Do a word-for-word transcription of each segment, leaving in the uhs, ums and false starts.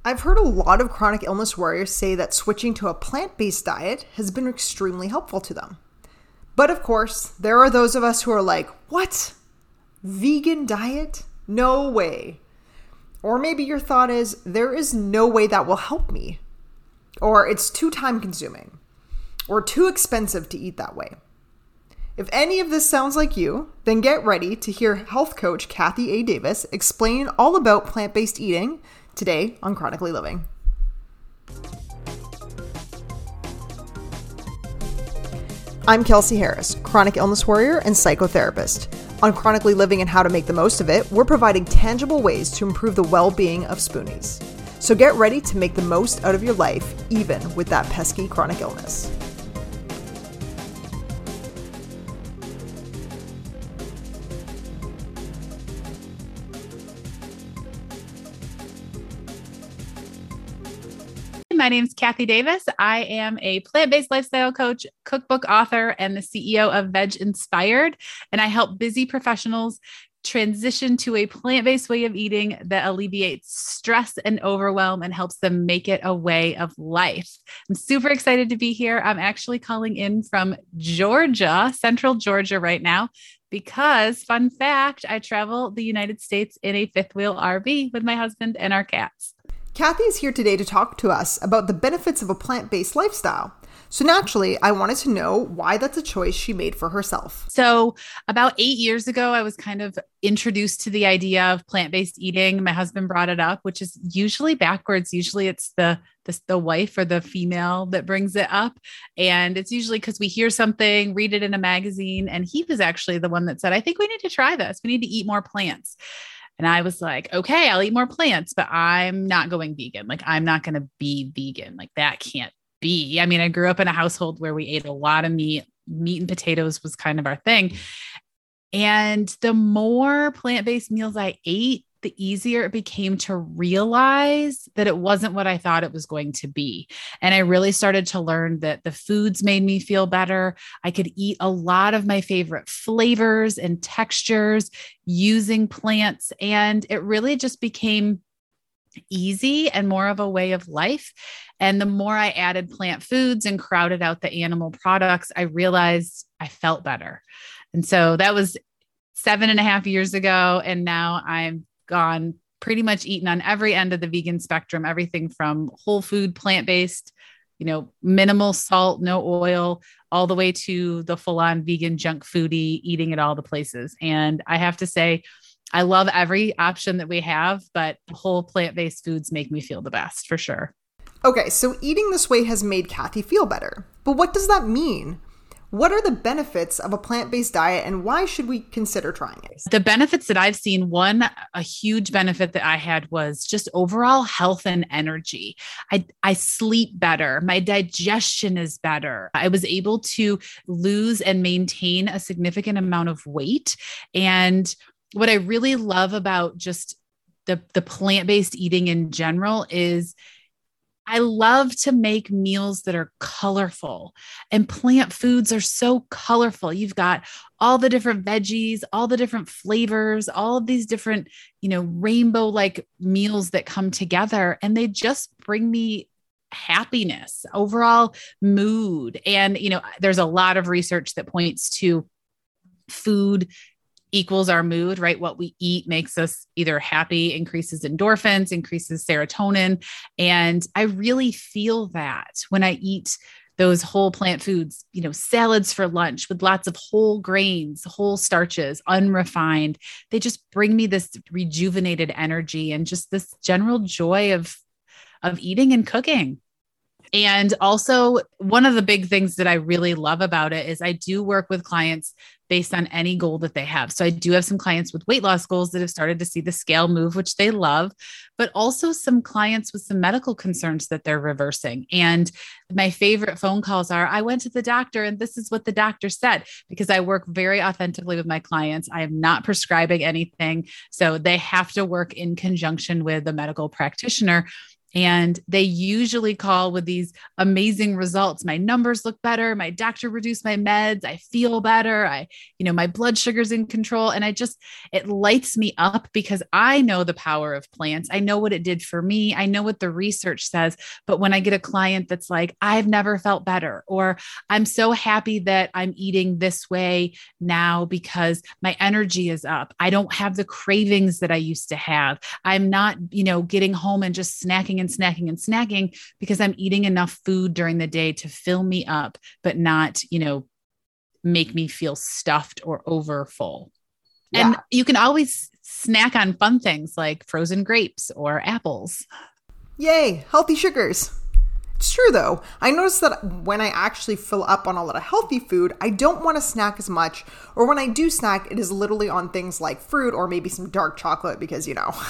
I've heard a lot of chronic illness warriors say that switching to a plant-based diet has been extremely helpful to them. But of course, there are those of us who are like, what? Vegan diet? No way. Or maybe your thought is, there is no way that will help me. Or it's too time consuming. Or too expensive to eat that way. If any of this sounds like you, then get ready to hear health coach Kathy A. Davis explain all about plant-based eating today on Chronically Living. I'm Kelsey Harris, chronic illness warrior and psychotherapist. On Chronically Living and How to Make the Most of It, we're providing tangible ways to improve the well-being of Spoonies. So get ready to make the most out of your life, even with that pesky chronic illness. My name is Kathy Davis. I am a plant-based lifestyle coach, cookbook author, and the C E O of Veg Inspired. And I help busy professionals transition to a plant-based way of eating that alleviates stress and overwhelm and helps them make it a way of life. I'm super excited to be here. I'm actually calling in from Georgia, Central Georgia right now, because fun fact, I travel the United States in a fifth wheel R V with my husband and our cats. Kathy is here today to talk to us about the benefits of a plant-based lifestyle. So naturally, I wanted to know why that's a choice she made for herself. So about eight years ago, I was kind of introduced to the idea of plant-based eating. My husband brought it up, which is usually backwards. Usually it's the, the, the wife or the female that brings it up. And it's usually because we hear something, read it in a magazine. And he was actually the one that said, I think we need to try this. We need to eat more plants. And I was like, okay, I'll eat more plants, but I'm not going vegan. Like, I'm not going to be vegan. Like, that can't be. I mean, I grew up in a household where we ate a lot of meat. Meat and potatoes was kind of our thing. And the more plant-based meals I ate, the easier it became to realize that it wasn't what I thought it was going to be. And I really started to learn that the foods made me feel better. I could eat a lot of my favorite flavors and textures using plants. And it really just became easy and more of a way of life. And the more I added plant foods and crowded out the animal products, I realized I felt better. And so that was seven and a half years ago. And now I'm gone pretty much eaten on every end of the vegan spectrum, everything from whole food, plant-based, you know, minimal salt, no oil, all the way to the full-on vegan junk foodie, eating at all the places. And I have to say, I love every option that we have, but whole plant-based foods make me feel the best for sure. Okay, so eating this way has made Kathy feel better. But what does that mean? What are the benefits of a plant-based diet and why should we consider trying it? The benefits that I've seen, one, a huge benefit that I had was just overall health and energy. I, I sleep better. My digestion is better. I was able to lose and maintain a significant amount of weight. And what I really love about just the, the plant-based eating in general is I love to make meals that are colorful, and plant foods are so colorful. You've got all the different veggies, all the different flavors, all of these different, you know, rainbow-like meals that come together, and they just bring me happiness, overall mood. And, you know, there's a lot of research that points to food equals our mood, right? What we eat makes us either happy, increases endorphins, increases serotonin. And I really feel that when I eat those whole plant foods, you know, salads for lunch with lots of whole grains, whole starches, unrefined, they just bring me this rejuvenated energy and just this general joy of, of eating and cooking. And also, one of the big things that I really love about it is I do work with clients based on any goal that they have. So I do have some clients with weight loss goals that have started to see the scale move, which they love, but also some clients with some medical concerns that they're reversing. And my favorite phone calls are, I went to the doctor and this is what the doctor said, because I work very authentically with my clients. I am not prescribing anything. So they have to work in conjunction with a medical practitioner. And they usually call with these amazing results. My numbers look better. My doctor reduced my meds. I feel better. I, you know, my blood sugar's in control. And I just, it lights me up because I know the power of plants. I know what it did for me. I know what the research says. But when I get a client that's like, I've never felt better, or I'm so happy that I'm eating this way now because my energy is up. I don't have the cravings that I used to have. I'm not, you know, getting home and just snacking and snacking and snacking because I'm eating enough food during the day to fill me up, but not, you know, make me feel stuffed or over full. Yeah. And you can always snack on fun things like frozen grapes or apples. Yay, healthy sugars. It's true though. I notice that when I actually fill up on a lot of healthy food, I don't want to snack as much, or when I do snack, it is literally on things like fruit or maybe some dark chocolate because, you know,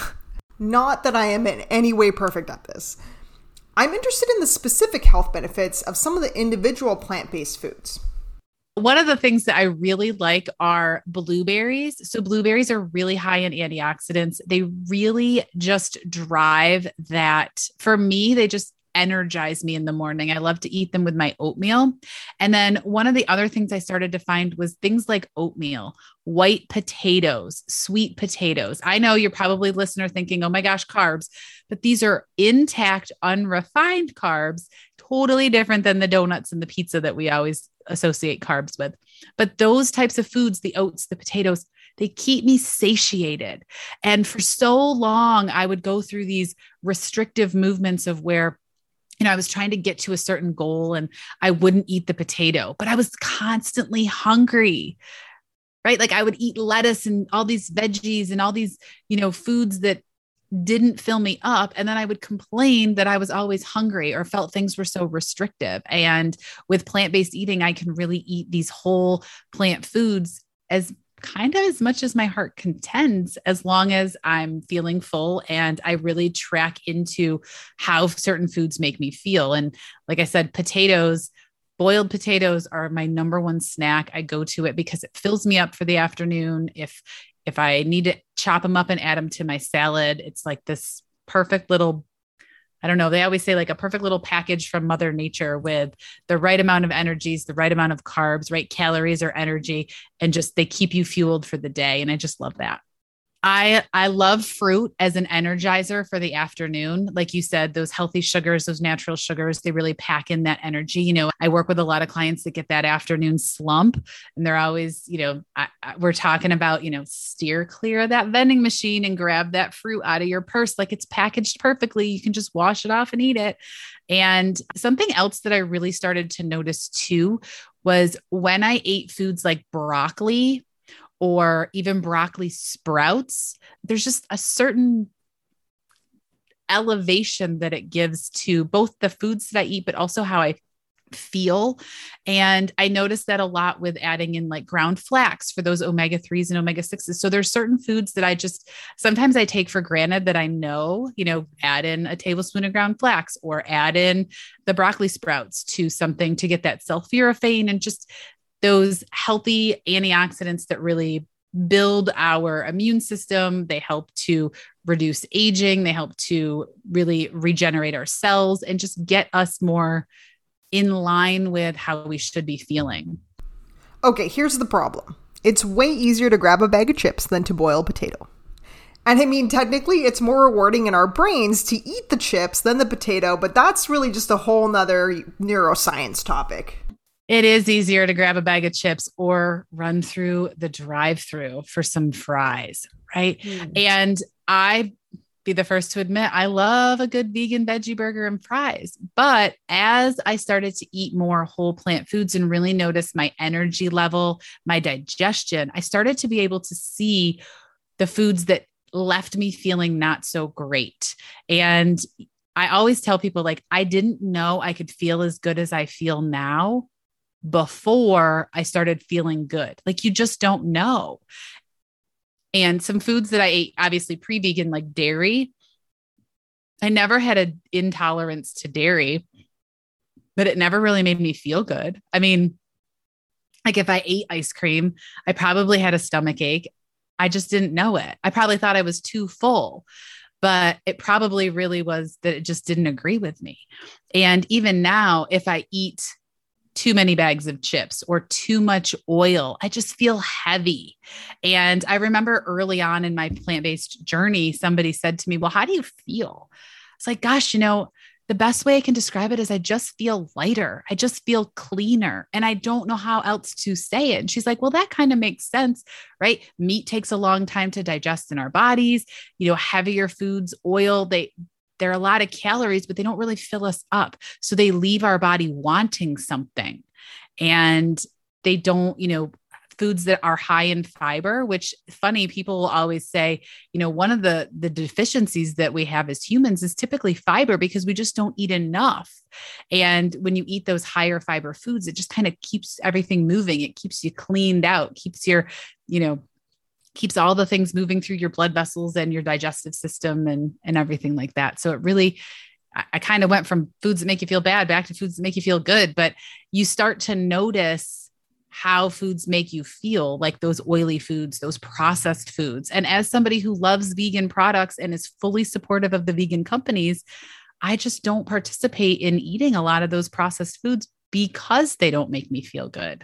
not that I am in any way perfect at this. I'm interested in the specific health benefits of some of the individual plant-based foods. One of the things that I really like are blueberries. So blueberries are really high in antioxidants. They really just drive that. For me, they just energize me in the morning. I love to eat them with my oatmeal. And then one of the other things I started to find was things like oatmeal, white potatoes, sweet potatoes. I know you're probably listener thinking, oh my gosh, carbs, but these are intact, unrefined carbs, totally different than the donuts and the pizza that we always associate carbs with. But those types of foods, the oats, the potatoes, they keep me satiated. And for so long, I would go through these restrictive movements of where, you know, I was trying to get to a certain goal and I wouldn't eat the potato, but I was constantly hungry, right? Like I would eat lettuce and all these veggies and all these, you know, foods that didn't fill me up. And then I would complain that I was always hungry or felt things were so restrictive. And with plant-based eating, I can really eat these whole plant foods as kind of as much as my heart contends, as long as I'm feeling full and I really track into how certain foods make me feel. And like I said, potatoes, boiled potatoes are my number one snack. I go to it because it fills me up for the afternoon. If, if I need to chop them up and add them to my salad, it's like this perfect little, I don't know. They always say like a perfect little package from Mother Nature with the right amount of energies, the right amount of carbs, right calories or energy, and just they keep you fueled for the day. And I just love that. I, I love fruit as an energizer for the afternoon. Like you said, those healthy sugars, those natural sugars, they really pack in that energy. You know, I work with a lot of clients that get that afternoon slump and they're always, you know, I, I, we're talking about, you know, steer clear of that vending machine and grab that fruit out of your purse. Like it's packaged perfectly. You can just wash it off and eat it. And something else that I really started to notice too was when I ate foods like broccoli, or even broccoli sprouts, there's just a certain elevation that it gives to both the foods that I eat, but also how I feel. And I noticed that a lot with adding in like ground flax for those omega threes and omega sixes. So there's certain foods that I just, sometimes I take for granted that I know, you know, add in a tablespoon of ground flax or add in the broccoli sprouts to something to get that sulforaphane and just those healthy antioxidants that really build our immune system. They help to reduce aging. They help to really regenerate our cells and just get us more in line with how we should be feeling. Okay, here's the problem. It's way easier to grab a bag of chips than to boil a potato. And I mean, technically, it's more rewarding in our brains to eat the chips than the potato, but that's really just a whole nother neuroscience topic. It is easier to grab a bag of chips or run through the drive-through for some fries, right? Mm. And I be the first to admit, I love a good vegan veggie burger and fries. But as I started to eat more whole plant foods and really notice my energy level, my digestion, I started to be able to see the foods that left me feeling not so great. And I always tell people like, I didn't know I could feel as good as I feel now before I started feeling good. Like you just don't know. And some foods that I ate, obviously pre-vegan, like dairy, I never had an intolerance to dairy, but it never really made me feel good. I mean, like if I ate ice cream, I probably had a stomach ache. I just didn't know it. I probably thought I was too full. but it probably really was that it just didn't agree with me. And even now, if I eat too many bags of chips or too much oil, I just feel heavy. And I remember early on in my plant-based journey, somebody said to me, well, how do you feel? It's like, gosh, you know, the best way I can describe it is I just feel lighter. I just feel cleaner. And I don't know how else to say it. And she's like, well, that kind of makes sense, right? Meat takes a long time to digest in our bodies. You know, heavier foods, oil, they, there are a lot of calories, but they don't really fill us up. So they leave our body wanting something. And they don't, you know, foods that are high in fiber, which funny, people will always say, you know, one of the, the deficiencies that we have as humans is typically fiber because we just don't eat enough. And when you eat those higher fiber foods, it just kind of keeps everything moving. It keeps you cleaned out, keeps your, you know, keeps all the things moving through your blood vessels and your digestive system and, and everything like that. So it really, I, I kind of went from foods that make you feel bad back to foods that make you feel good, but you start to notice how foods make you feel, like those oily foods, those processed foods. And as somebody who loves vegan products and is fully supportive of the vegan companies, I just don't participate in eating a lot of those processed foods because they don't make me feel good.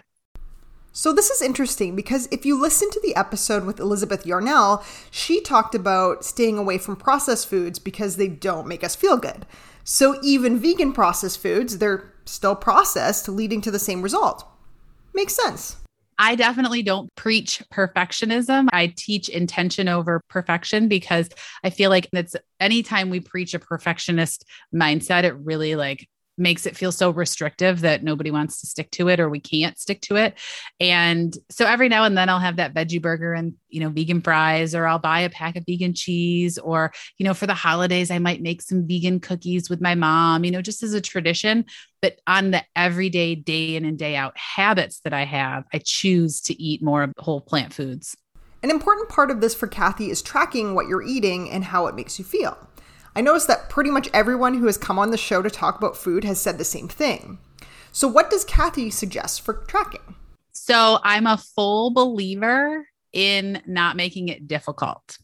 So this is interesting because if you listen to the episode with Elizabeth Yarnell, she talked about staying away from processed foods because they don't make us feel good. So even vegan processed foods, they're still processed, leading to the same result. Makes sense. I definitely don't preach perfectionism. I teach intention over perfection because I feel like it's anytime we preach a perfectionist mindset, it really like makes it feel so restrictive that nobody wants to stick to it or we can't stick to it. And so every now and then I'll have that veggie burger and, you know, vegan fries, or I'll buy a pack of vegan cheese, or, you know, for the holidays, I might make some vegan cookies with my mom, you know, just as a tradition. But on the everyday day in and day out habits that I have, I choose to eat more whole plant foods. An important part of this for Kathy is tracking what you're eating and how it makes you feel. I noticed that pretty much everyone who has come on the show to talk about food has said the same thing. So what does Kathy suggest for tracking? So I'm a full believer in not making it difficult.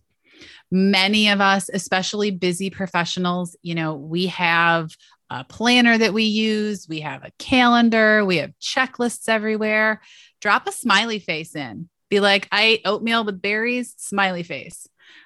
Many of us, especially busy professionals, you know, we have a planner that we use, we have a calendar, we have checklists everywhere. Drop a smiley face in. Be like, I ate oatmeal with berries, smiley face.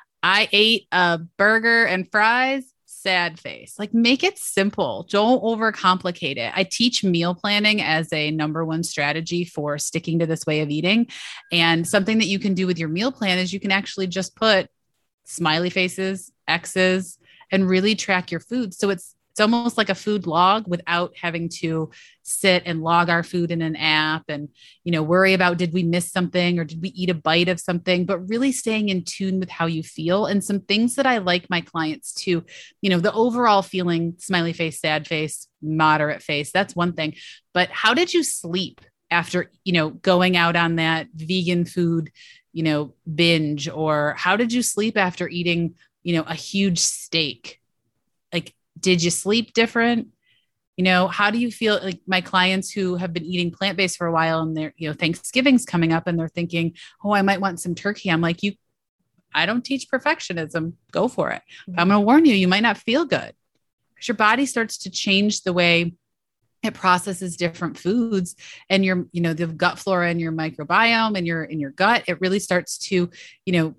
I ate a burger and fries, sad face. Like, make it simple. Don't overcomplicate it. I teach meal planning as a number one strategy for sticking to this way of eating. And something that you can do with your meal plan is you can actually just put smiley faces, X's, and really track your food. So it's It's almost like a food log without having to sit and log our food in an app and, you know, worry about, did we miss something or did we eat a bite of something, but really staying in tune with how you feel. And some things that I like my clients to, you know, the overall feeling, smiley face, sad face, moderate face, that's one thing. But how did you sleep after, you know, going out on that vegan food, you know, binge? Or how did you sleep after eating, you know, a huge steak? Like, did you sleep different? You know, how do you feel? Like my clients who have been eating plant-based for a while and they're, you know, Thanksgiving's coming up and they're thinking, oh, I might want some turkey. I'm like, you, I don't teach perfectionism. Go for it. But I'm going to warn you, you might not feel good because your body starts to change the way it processes different foods, and your, you know, the gut flora and your microbiome and your, in your gut, it really starts to, you know,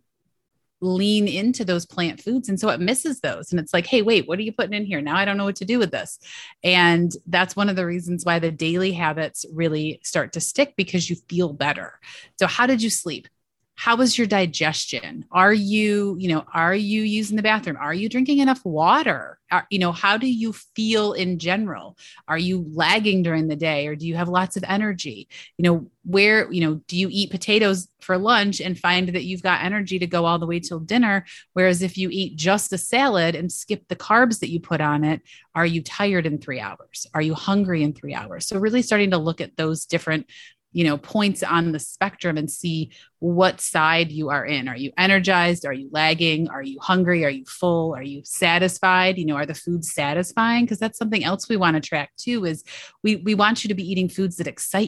lean into those plant foods. And so it misses those. And it's like, hey, wait, what are you putting in here? Now I don't know what to do with this. And that's one of the reasons why the daily habits really start to stick, because you feel better. So how did you sleep? How was your digestion? Are you, you know, are you using the bathroom? Are you drinking enough water? Are, you know, how do you feel in general? Are you lagging during the day, or do you have lots of energy? You know, where, you know, do you eat potatoes for lunch and find that you've got energy to go all the way till dinner? Whereas if you eat just a salad and skip the carbs that you put on it, are you tired in three hours? Are you hungry in three hours? So really starting to look at those different, you know, points on the spectrum and see what side you are in. Are you energized? Are you lagging? Are you hungry? Are you full? Are you satisfied? You know, are the foods satisfying? Because that's something else we want to track too, is we, we want you to be eating foods that excite you.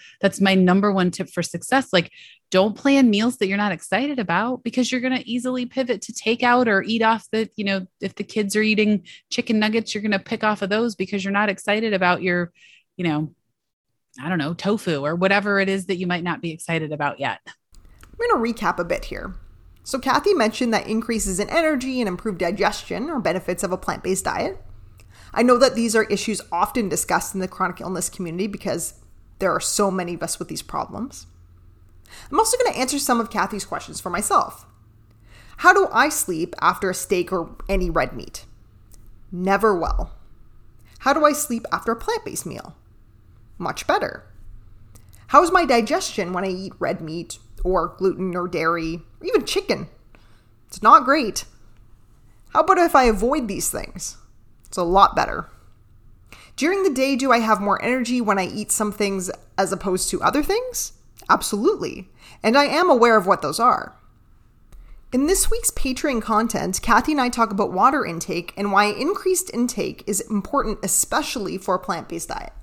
That's my number one tip for success. Like, don't plan meals that you're not excited about, because you're going to easily pivot to takeout or eat off the, you know, if the kids are eating chicken nuggets, you're going to pick off of those because you're not excited about your, you know, I don't know, tofu or whatever it is that you might not be excited about yet. I'm going to recap a bit here. So Kathy mentioned that increases in energy and improved digestion are benefits of a plant-based diet. I know that these are issues often discussed in the chronic illness community because there are so many of us with these problems. I'm also going to answer some of Kathy's questions for myself. How do I sleep after a steak or any red meat? Never well. How do I sleep after a plant-based meal? Much better. How is my digestion when I eat red meat or gluten or dairy or even chicken? It's not great. How about if I avoid these things? It's a lot better. During the day, do I have more energy when I eat some things as opposed to other things? Absolutely. And I am aware of what those are. In this week's Patreon content, Kathy and I talk about water intake and why increased intake is important, especially for a plant-based diet.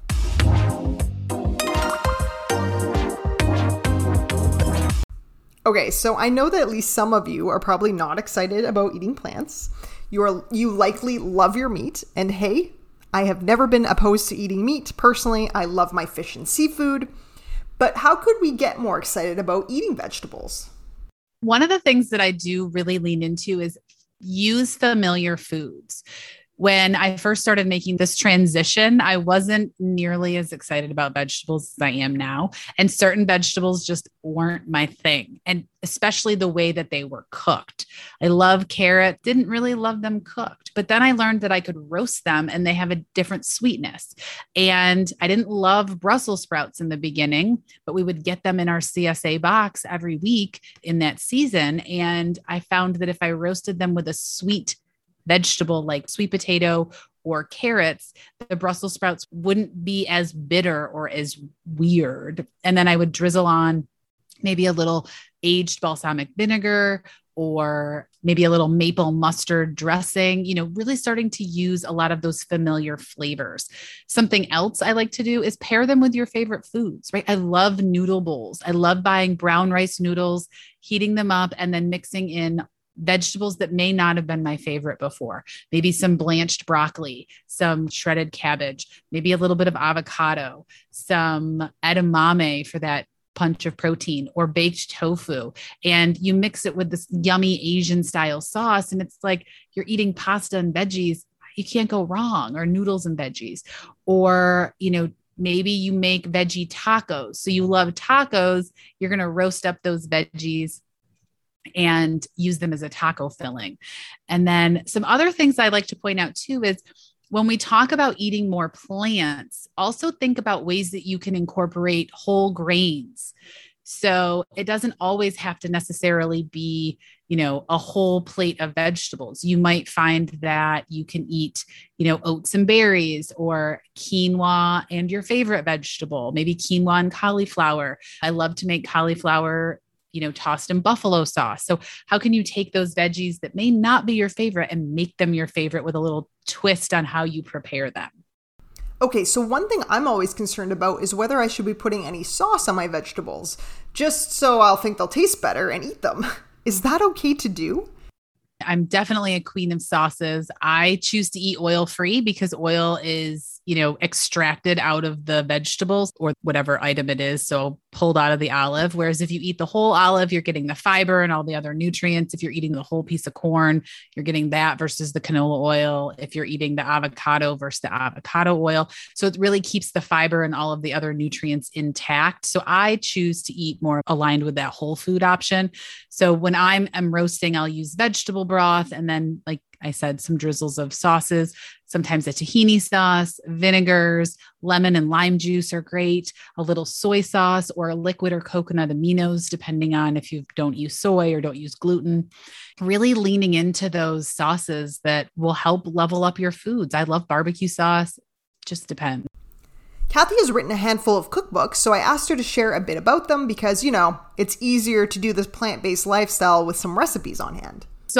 Okay, so I know that at least some of you are probably not excited about eating plants. You are you likely love your meat, and hey, I have never been opposed to eating meat. Personally, I love my fish and seafood. But how could we get more excited about eating vegetables? One of the things that I do really lean into is use familiar foods. When I first started making this transition, I wasn't nearly as excited about vegetables as I am now. And certain vegetables just weren't my thing. And especially the way that they were cooked. I love carrot, didn't really love them cooked. But then I learned that I could roast them and they have a different sweetness. And I didn't love Brussels sprouts in the beginning, but we would get them in our C S A box every week in that season. And I found that if I roasted them with a sweet vegetable like sweet potato or carrots, the Brussels sprouts wouldn't be as bitter or as weird. And then I would drizzle on maybe a little aged balsamic vinegar or maybe a little maple mustard dressing, you know, really starting to use a lot of those familiar flavors. Something else I like to do is pair them with your favorite foods, right? I love noodle bowls. I love buying brown rice noodles, heating them up, and then mixing in vegetables that may not have been my favorite before. Maybe some blanched broccoli, some shredded cabbage, maybe a little bit of avocado, some edamame for that punch of protein, or baked tofu. And you mix it with this yummy Asian style sauce. And it's like you're eating pasta and veggies. You can't go wrong, or noodles and veggies. Or, you know, maybe you make veggie tacos. So you love tacos. You're going to roast up those veggies and use them as a taco filling. And then some other things I like to point out too is when we talk about eating more plants, also think about ways that you can incorporate whole grains. So it doesn't always have to necessarily be, you know, a whole plate of vegetables. You might find that you can eat, you know, oats and berries, or quinoa and your favorite vegetable, maybe quinoa and cauliflower. I love to make cauliflower, you know, tossed in buffalo sauce. So how can you take those veggies that may not be your favorite and make them your favorite with a little twist on how you prepare them? Okay, so one thing I'm always concerned about is whether I should be putting any sauce on my vegetables, just so I'll think they'll taste better and eat them. Is that okay to do? I'm definitely a queen of sauces. I choose to eat oil-free because oil is, you know, extracted out of the vegetables or whatever item it is. So pulled out of the olive. Whereas if you eat the whole olive, you're getting the fiber and all the other nutrients. If you're eating the whole piece of corn, you're getting that versus the canola oil. If you're eating the avocado versus the avocado oil. So it really keeps the fiber and all of the other nutrients intact. So I choose to eat more aligned with that whole food option. So when I'm, I'm roasting, I'll use vegetable broth. And then, like I said, some drizzles of sauces, sometimes a tahini sauce, vinegars, lemon and lime juice are great, a little soy sauce, or a liquid or coconut aminos, depending on if you don't use soy or don't use gluten. Really leaning into those sauces that will help level up your foods. I love barbecue sauce. Just depends. Kathy has written a handful of cookbooks, so I asked her to share a bit about them because, you know, it's easier to do this plant-based lifestyle with some recipes on hand. So I have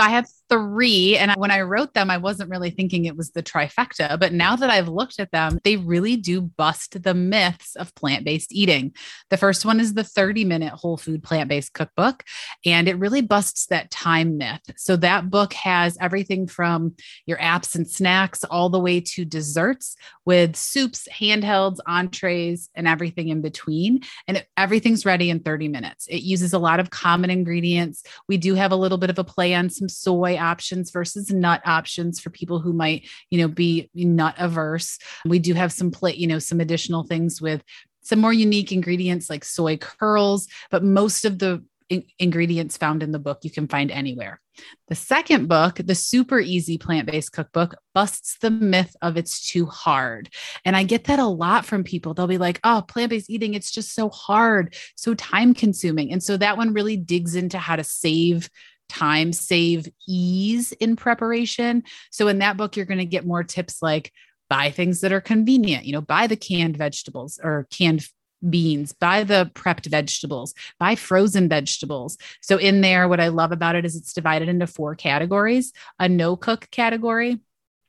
three. And when I wrote them, I wasn't really thinking it was the trifecta, but now that I've looked at them, they really do bust the myths of plant-based eating. The first one is the thirty minute whole food plant-based cookbook, and it really busts that time myth. So that book has everything from your apps and snacks all the way to desserts with soups, handhelds, entrees, and everything in between. And it, everything's ready in thirty minutes. It uses a lot of common ingredients. We do have a little bit of a play on some soy options versus nut options for people who might, you know, be nut averse. We do have some play, you know, some additional things with some more unique ingredients like soy curls, but most of the in- ingredients found in the book you can find anywhere. The second book, the super easy plant-based cookbook, busts the myth of it's too hard. And I get that a lot from people. They'll be like, oh, plant-based eating, it's just so hard, so time consuming. And so that one really digs into how to save time, save ease in preparation. So in that book, you're going to get more tips like buy things that are convenient, you know, buy the canned vegetables or canned beans, buy the prepped vegetables, buy frozen vegetables. So in there, what I love about it is it's divided into four categories: a no cook category,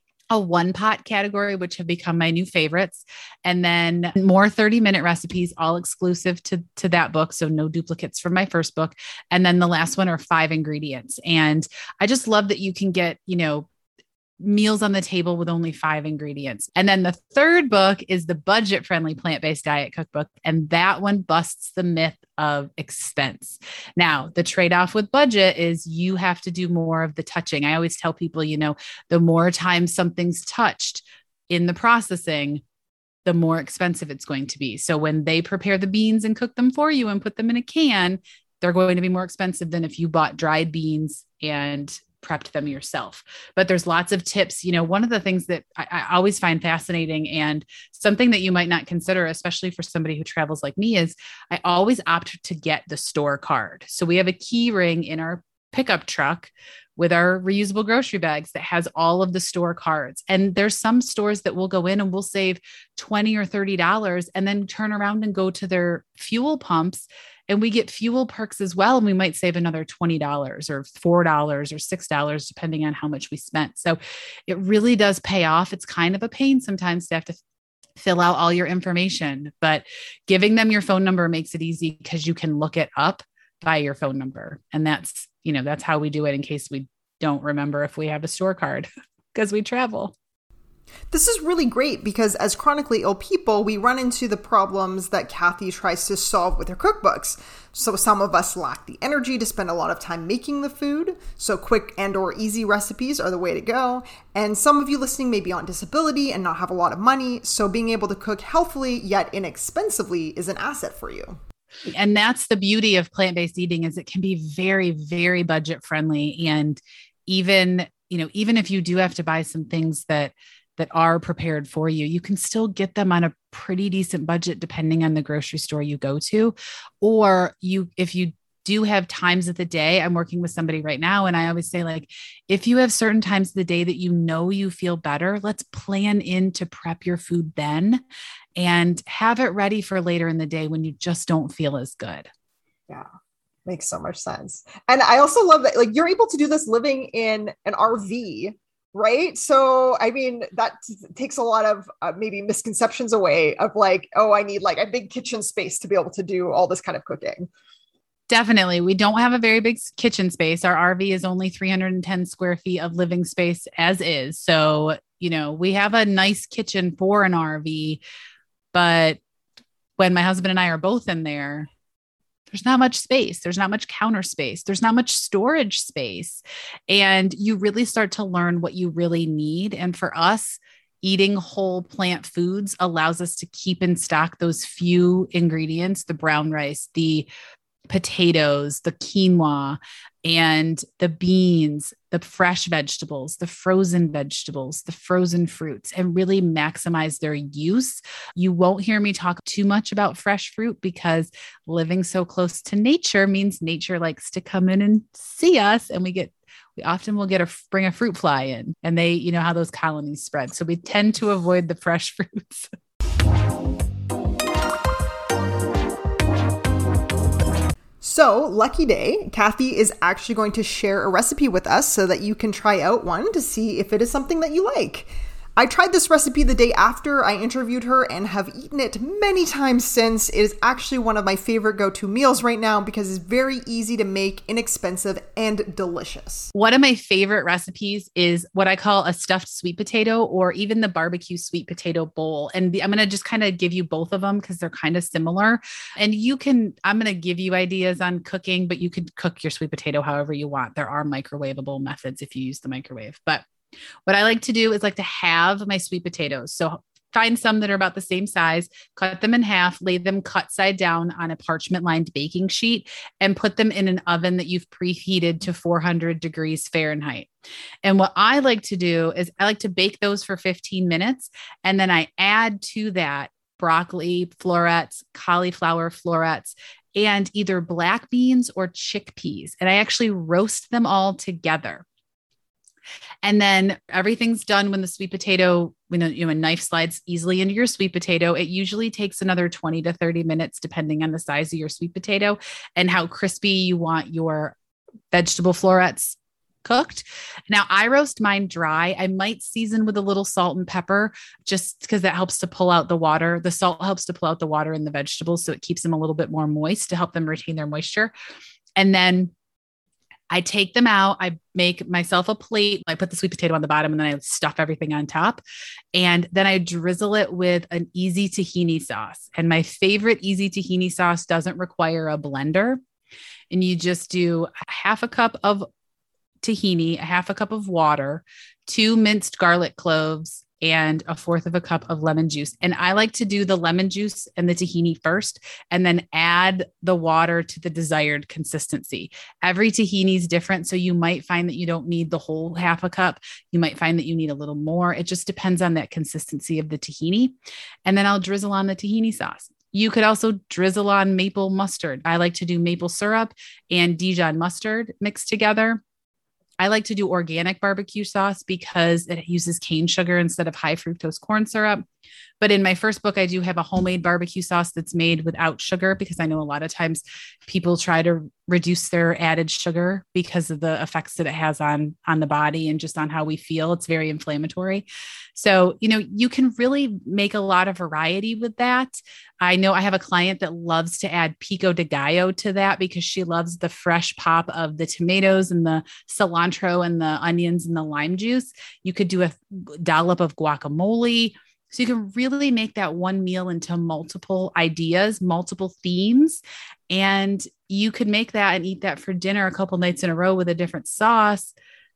a one pot category, which have become my new favorites, and then more thirty minute recipes, all exclusive to, to that book. So no duplicates from my first book. And then the last one are five ingredients. And I just love that you can get, you know, meals on the table with only five ingredients. And then the third book is the budget friendly plant-based diet cookbook. And that one busts the myth of expense. Now, the trade-off with budget is you have to do more of the touching. I always tell people, you know, the more time something's touched in the processing, the more expensive it's going to be. So when they prepare the beans and cook them for you and put them in a can, they're going to be more expensive than if you bought dried beans and prepped them yourself. But there's lots of tips. You know, one of the things that I, I always find fascinating and something that you might not consider, especially for somebody who travels like me, is I always opt to get the store card. So we have a key ring in our pickup truck with our reusable grocery bags that has all of the store cards. And there's some stores that will go in and we'll save twenty or thirty dollars and then turn around and go to their fuel pumps and we get fuel perks as well. And we might save another twenty dollars or four dollars or six dollars, depending on how much we spent. So it really does pay off. It's kind of a pain sometimes to have to fill out all your information, but giving them your phone number makes it easy because you can look it up by your phone number. And that's, you know, that's how we do it in case we don't remember if we have a store card because we travel. This is really great because as chronically ill people, we run into the problems that Kathy tries to solve with her cookbooks. So some of us lack the energy to spend a lot of time making the food. So quick and or easy recipes are the way to go. And some of you listening may be on disability and not have a lot of money. So being able to cook healthily yet inexpensively is an asset for you. And that's the beauty of plant-based eating is it can be very, very budget friendly. And even, you know, even if you do have to buy some things that that are prepared for you, you can still get them on a pretty decent budget, depending on the grocery store you go to. Or you, if you do have times of the day, I'm working with somebody right now. And I always say, like, if you have certain times of the day that you know you feel better, let's plan in to prep your food then and have it ready for later in the day when you just don't feel as good. Yeah. Makes so much sense. And I also love that, like, you're able to do this living in an R V, right? So, I mean, that t- takes a lot of uh, maybe misconceptions away of like, oh, I need like a big kitchen space to be able to do all this kind of cooking. Definitely. We don't have a very big kitchen space. Our R V is only three hundred ten square feet of living space as is. So, you know, we have a nice kitchen for an R V, but when my husband and I are both in there, there's not much space. There's not much counter space. There's not much storage space. And you really start to learn what you really need. And for us, eating whole plant foods allows us to keep in stock those few ingredients, the brown rice, the potatoes, the quinoa, and the beans, the fresh vegetables, the frozen vegetables, the frozen fruits, and really maximize their use. You won't hear me talk too much about fresh fruit because living so close to nature means nature likes to come in and see us. And we get, we often will get a, bring a fruit fly in and they, you know how those colonies spread. So we tend to avoid the fresh fruits. So So, lucky day, Kathy is actually going to share a recipe with us so that you can try out one to see if it is something that you like. I tried this recipe the day after I interviewed her and have eaten it many times since. It is actually one of my favorite go-to meals right now because it's very easy to make, inexpensive, and delicious. One of my favorite recipes is what I call a stuffed sweet potato, or even the barbecue sweet potato bowl. And the, I'm going to just kind of give you both of them because they're kind of similar. And you can, I'm going to give you ideas on cooking, but you could cook your sweet potato however you want. There are microwavable methods if you use the microwave. But what I like to do is like to have my sweet potatoes. So find some that are about the same size, cut them in half, lay them cut side down on a parchment lined baking sheet, and put them in an oven that you've preheated to four hundred degrees Fahrenheit. And what I like to do is I like to bake those for fifteen minutes. And then I add to that broccoli florets, cauliflower florets, and either black beans or chickpeas. And I actually roast them all together. And then everything's done when the sweet potato, when a, you know, a knife slides easily into your sweet potato. It usually takes another twenty to thirty minutes, depending on the size of your sweet potato and how crispy you want your vegetable florets cooked. Now I roast mine dry. I might season with a little salt and pepper just because that helps to pull out the water. The salt helps to pull out the water in the vegetables. So it keeps them a little bit more moist to help them retain their moisture. And then I take them out. I make myself a plate. I put the sweet potato on the bottom and then I stuff everything on top. And then I drizzle it with an easy tahini sauce. And my favorite easy tahini sauce doesn't require a blender. And you just do a half a cup of tahini, a half a cup of water, two minced garlic cloves, and a fourth of a cup of lemon juice. And I like to do the lemon juice and the tahini first, and then add the water to the desired consistency. Every tahini is different. So you might find that you don't need the whole half a cup. You might find that you need a little more. It just depends on that consistency of the tahini. And then I'll drizzle on the tahini sauce. You could also drizzle on maple mustard. I like to do maple syrup and Dijon mustard mixed together. I like to do organic barbecue sauce because it uses cane sugar instead of high fructose corn syrup. But in my first book, I do have a homemade barbecue sauce that's made without sugar because I know a lot of times people try to reduce their added sugar because of the effects that it has on, on the body and just on how we feel. It's very inflammatory. So, you know, you can really make a lot of variety with that. I know I have a client that loves to add pico de gallo to that because she loves the fresh pop of the tomatoes and the cilantro and the onions and the lime juice. You could do a dollop of guacamole. So you can really make that one meal into multiple ideas, multiple themes, and you could make that and eat that for dinner a couple nights in a row with a different sauce.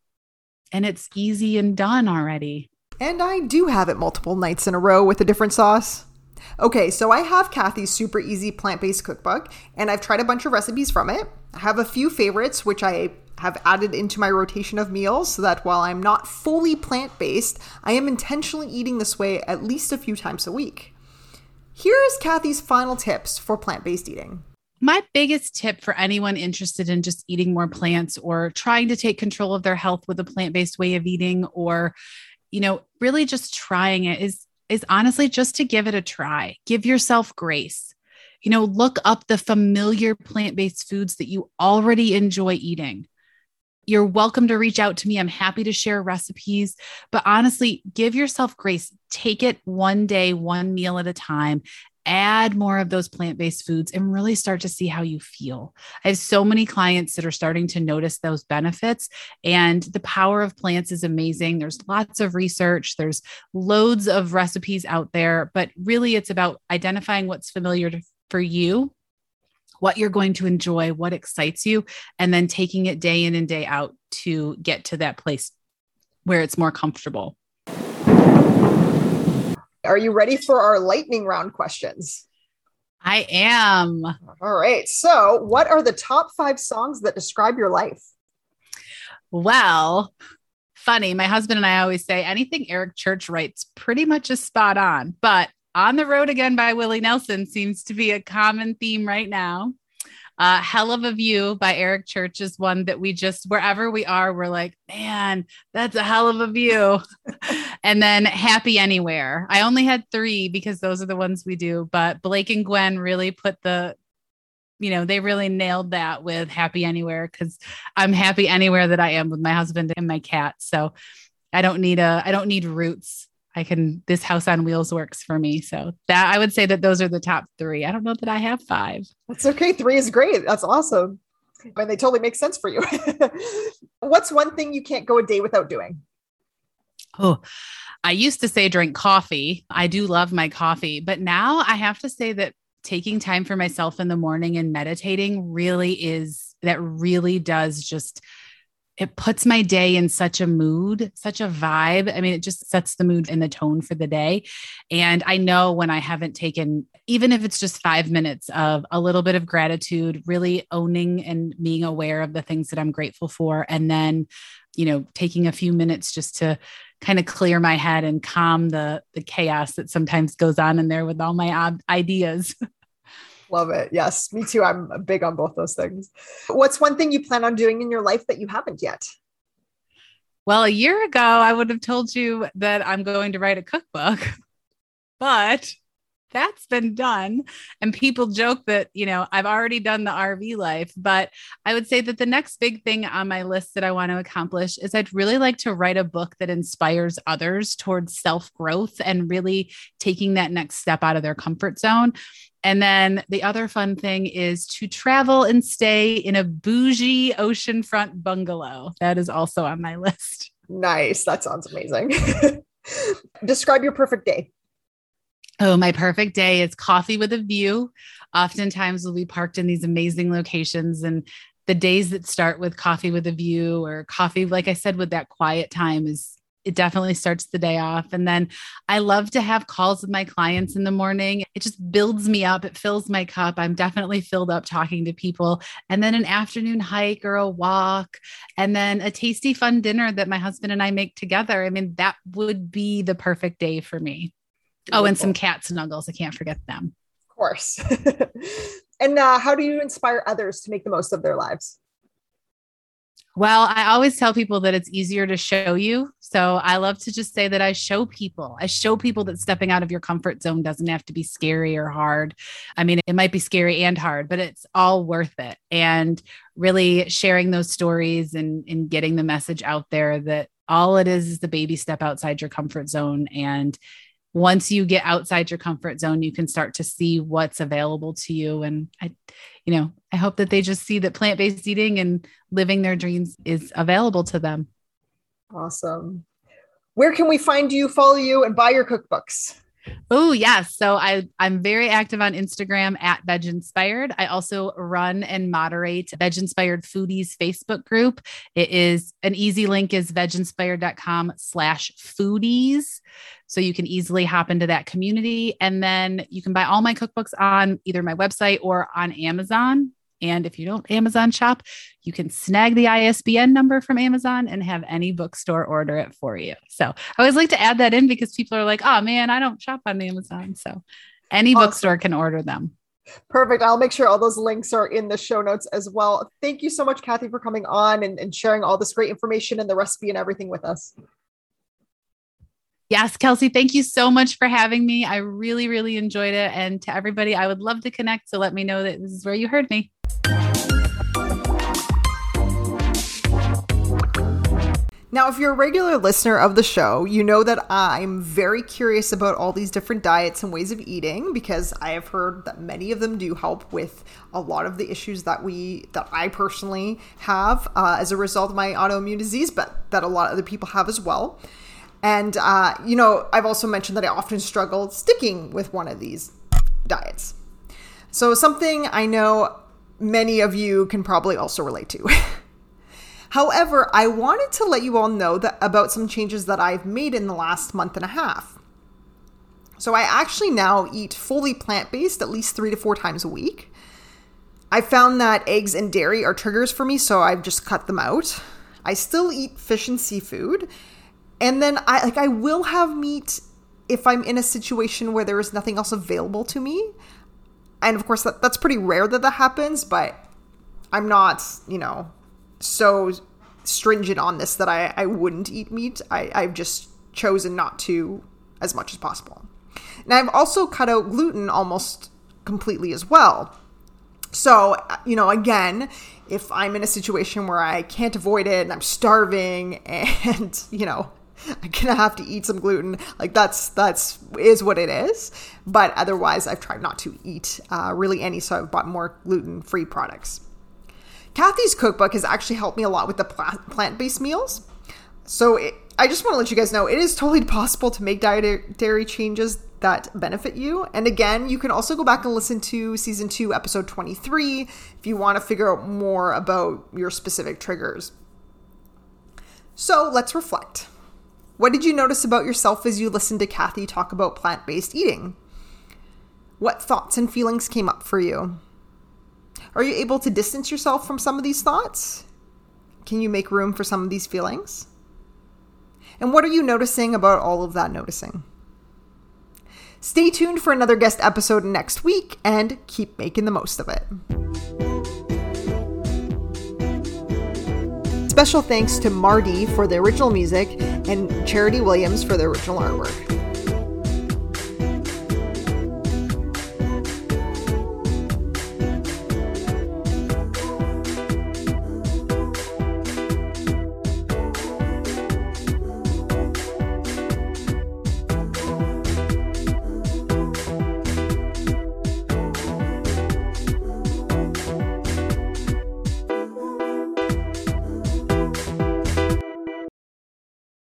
And it's easy and done already. And I do have it multiple nights in a row with a different sauce. Okay, so I have Kathy's super easy plant-based cookbook, and I've tried a bunch of recipes from it. I have a few favorites, which I have added into my rotation of meals so that while I'm not fully plant-based, I am intentionally eating this way at least a few times a week. Here is Kathy's final tips for plant-based eating. My biggest tip for anyone interested in just eating more plants or trying to take control of their health with a plant-based way of eating, or, you know, really just trying it is, is honestly just to give it a try. Give yourself grace. You know, look up the familiar plant-based foods that you already enjoy eating. You're welcome to reach out to me. I'm happy to share recipes, but honestly, give yourself grace. Take it one day, one meal at a time. Add more of those plant-based foods and really start to see how you feel. I have so many clients that are starting to notice those benefits, and the power of plants is amazing. There's lots of research. There's loads of recipes out there, but really it's about identifying what's familiar to, for you, what you're going to enjoy, what excites you, and then taking it day in and day out to get to that place where it's more comfortable. Are you ready for our lightning round questions? I am. All right. So what are the top five songs that describe your life? Well, funny. My husband and I always say anything Eric Church writes pretty much is spot on, but On the Road Again by Willie Nelson seems to be a common theme right now. Uh, Hell of a View by Eric Church is one that we just, wherever we are, we're like, man, that's a hell of a view. And then Happy Anywhere. I only had three because those are the ones we do, but Blake and Gwen really put the, you know, they really nailed that with Happy Anywhere, because I'm happy anywhere that I am with my husband and my cat. So I don't need a, I don't need roots. I can, this house on wheels works for me. So that, I would say that those are the top three. I don't know that I have five. That's okay. Three is great. That's awesome. And they totally make sense for you. What's one thing you can't go a day without doing? Oh, I used to say drink coffee. I do love my coffee, but now I have to say that taking time for myself in the morning and meditating really is, that really does just, it puts my day in such a mood, such a vibe. I mean, it just sets the mood and the tone for the day. And I know when I haven't taken, even if it's just five minutes of a little bit of gratitude, really owning and being aware of the things that I'm grateful for. And then, you know, taking a few minutes just to kind of clear my head and calm the, the chaos that sometimes goes on in there with all my odd ideas. Love it. Yes, me too. I'm big on both those things. What's one thing you plan on doing in your life that you haven't yet? Well, a year ago, I would have told you that I'm going to write a cookbook, but that's been done. And people joke that, you know, I've already done the R V life, but I would say that the next big thing on my list that I want to accomplish is I'd really like to write a book that inspires others towards self-growth and really taking that next step out of their comfort zone. And then the other fun thing is to travel and stay in a bougie oceanfront bungalow. That is also on my list. Nice. That sounds amazing. Describe your perfect day. Oh, my perfect day is coffee with a view. Oftentimes we'll be parked in these amazing locations, and the days that start with coffee with a view or coffee, like I said, with that quiet time is, it definitely starts the day off. And then I love to have calls with my clients in the morning. It just builds me up. It fills my cup. I'm definitely filled up talking to people. And then an afternoon hike or a walk, and then a tasty, fun dinner that my husband and I make together. I mean, that would be the perfect day for me. Beautiful. Oh, and some cat snuggles. I can't forget them. Of course. And uh, how do you inspire others to make the most of their lives? Well, I always tell people that it's easier to show you. So I love to just say that I show people, I show people that stepping out of your comfort zone doesn't have to be scary or hard. I mean, it might be scary and hard, but it's all worth it. And really sharing those stories and, and getting the message out there that all it is is the baby step outside your comfort zone. And once you get outside your comfort zone, you can start to see what's available to you. And I, you know, I hope that they just see that plant-based eating and living their dreams is available to them. Awesome. Where can we find you, follow you, and buy your cookbooks? Oh, yes. So I, I'm very active on Instagram at Veg Inspired. I also run and moderate Veg Inspired Foodies Facebook group. It is an easy link is veginspired.com slash foodies. So you can easily hop into that community. And then you can buy all my cookbooks on either my website or on Amazon. And if you don't Amazon shop, you can snag the I S B N number from Amazon and have any bookstore order it for you. So I always like to add that in because people are like, oh man, I don't shop on Amazon. So any awesome. Bookstore can order them. Perfect. I'll make sure all those links are in the show notes as well. Thank you so much, Kathy, for coming on and, and sharing all this great information and the recipe and everything with us. Yes, Kelsey, thank you so much for having me. I really, really enjoyed it. And to everybody, I would love to connect. So let me know that this is where you heard me. Now, if you're a regular listener of the show, you know that I'm very curious about all these different diets and ways of eating because I have heard that many of them do help with a lot of the issues that we, that I personally have uh, as a result of my autoimmune disease, but that a lot of other people have as well. And, uh, you know, I've also mentioned that I often struggle sticking with one of these diets. So something I know many of you can probably also relate to. However, I wanted to let you all know that about some changes that I've made in the last month and a half. So I actually now eat fully plant-based at least three to four times a week. I found that eggs and dairy are triggers for me, so I've just cut them out. I still eat fish and seafood. And then I like I will have meat if I'm in a situation where there is nothing else available to me. And of course, that, that's pretty rare that that happens, but I'm not, you know, so stringent on this that I, I wouldn't eat meat. I, I've just chosen not to as much as possible. And I've also cut out gluten almost completely as well. So, you know, again, if I'm in a situation where I can't avoid it and I'm starving and, you know, I'm gonna have to eat some gluten, like that's that's is what it is. But otherwise, I've tried not to eat uh, really any, so I've bought more gluten-free products. Kathy's cookbook has actually helped me a lot with the plant-based meals. So it, I just want to let you guys know, it is totally possible to make dietary changes that benefit you. And again, you can also go back and listen to season two, episode twenty-three, if you want to figure out more about your specific triggers. So let's reflect. What did you notice about yourself as you listened to Kathy talk about plant-based eating? What thoughts and feelings came up for you? Are you able to distance yourself from some of these thoughts? Can you make room for some of these feelings? And what are you noticing about all of that noticing? Stay tuned for another guest episode next week and keep making the most of it. Special thanks to Marty for the original music and Charity Williams for the original artwork.